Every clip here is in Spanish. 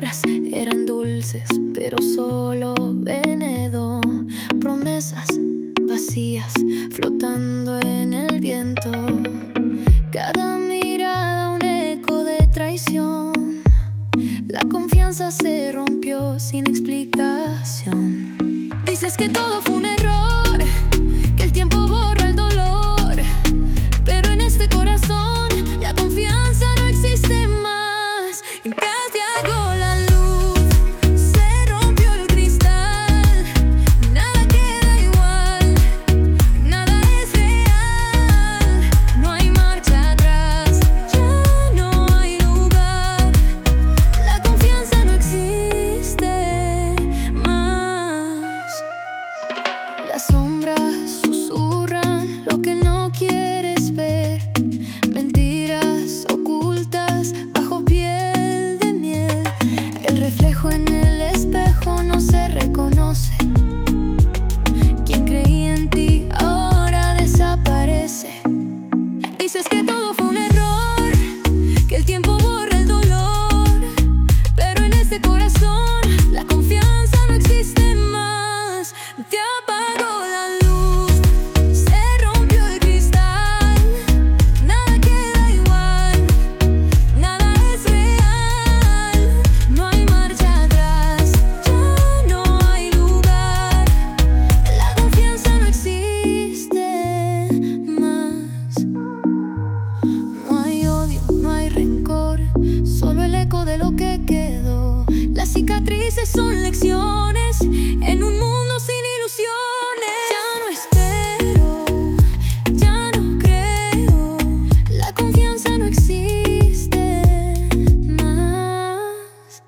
palabras eran dulces, pero solo veneno. Promesas vacías flotando en el viento. Cada mirada un eco de traición. La confianza se rompió sin explicación. Dices que todo fue un error, que el tiempo borra el dolor, pero en este corazón la confianza no existe más. Casi hago la luz, se rompió el cristal. Nada queda igual, nada es real. No hay marcha atrás, ya no hay lugar. La confianza no existe más. Las sombras susurran lo que no quieres ver. Mentiras ocultas bajo piel de miel. El reflejo en el espejo no se reconoce. Quien creía en ti ahora desaparece. Dices que todo fue un error, que el tiempo borra el dolor, pero en este corazón la confianza no existe más. Te apagó la luz, se rompió el cristal. Nada queda igual, nada es real. No hay marcha atrás, ya no hay lugar. La confianza no existe más. No hay odio, no hay rencor, solo el eco de lo que quedó. Las cicatrices son lecciones en un mundo sin ilusiones. Ya no espero, ya no creo. La confianza no existe más.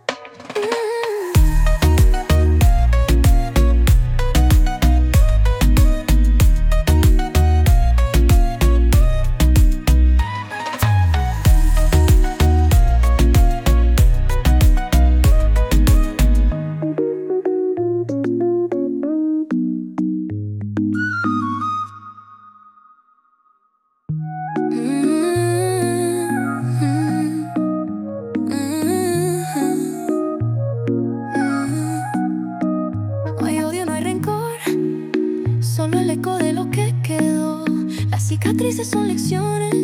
No hay odio, no hay rencor, solo el eco de lo que quedó. Las cicatrices son lecciones